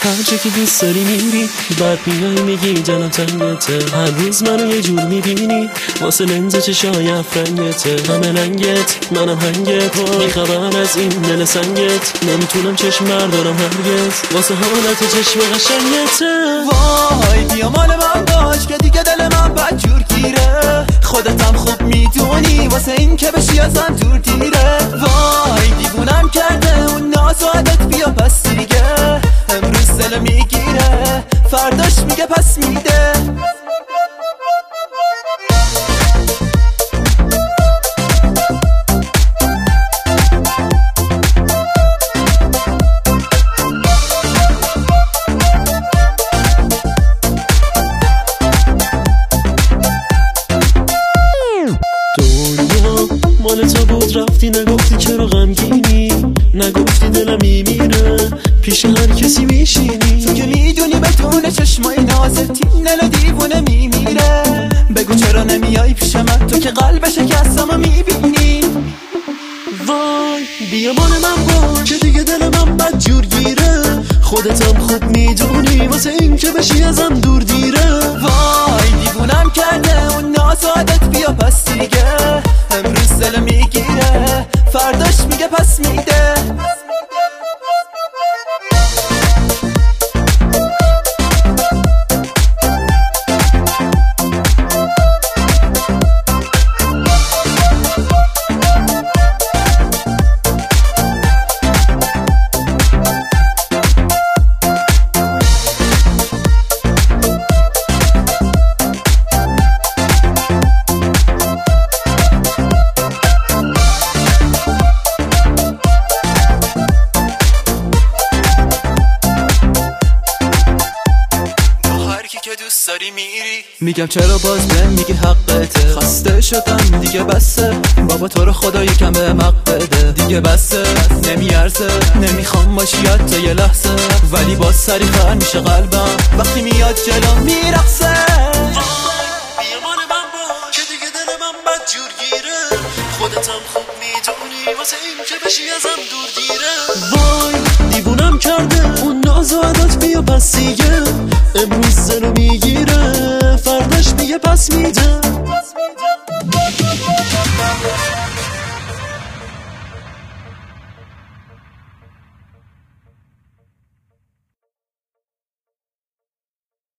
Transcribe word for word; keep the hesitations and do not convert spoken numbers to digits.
هر جا که دوست داری میری، بعد میای میگی جنم تنگته. هر روز منو یه جور میبینی، واسه لنز چشای افرنگته. همه لنگت منم هنگت، بیخبر از این دل سنگت. نمیتونم چشم بردارم هرگز واسه حالت چشم قشنگته. وای بیا مال من باش که دیگه دل من بد جور گیره. خودتم خوب میدونی واسه این که بشی ازم دور دیره. وای دیوونم کرده اون ناز و عادت، بیا پس دیگه. امروز دل میگیره فرداش میگه پس میده. مال تو بود رفتی، نگفتی چرا غمگینی، نگفتی دلم میمیره پیش هر کسی میشینی. تو که میدونی بدون چشمای نازت این دل دیوونه میمیره. بگو چرا نمیای پیش من، تو که قلب شکستمو میبینی. وای بیا مال من باش که دیگه دل من بد جور گیره. خودتم خوب میدونی واسه این که بشی ازم دور دیره. وای دیوونم کرده اون ناز و عادت، بیا پس دیگه. امروز دل میگیره فرداش میگه پس میده. دوست داری میری میگم چرا باز بهم میگی حقته. خسته شدم دیگه بسه، بابا تو رو خدا یکم به مق بده. دیگه بسه نمیارزه، نمیخوام باشی یاد تا یه لحظه. ولی باز سریع‌تر میشه قلبم وقتی میاد جلو میرقصه. بیا مال من باش که دیگه دل من بد جور گیره. خودتم خوب میدونی واسه این که بشی ازم دور دیره. وای دیوونم کرده اون ناز و عادت، بیا پس دیگه. امروز دلو میگیره فرداش میگه پس میده.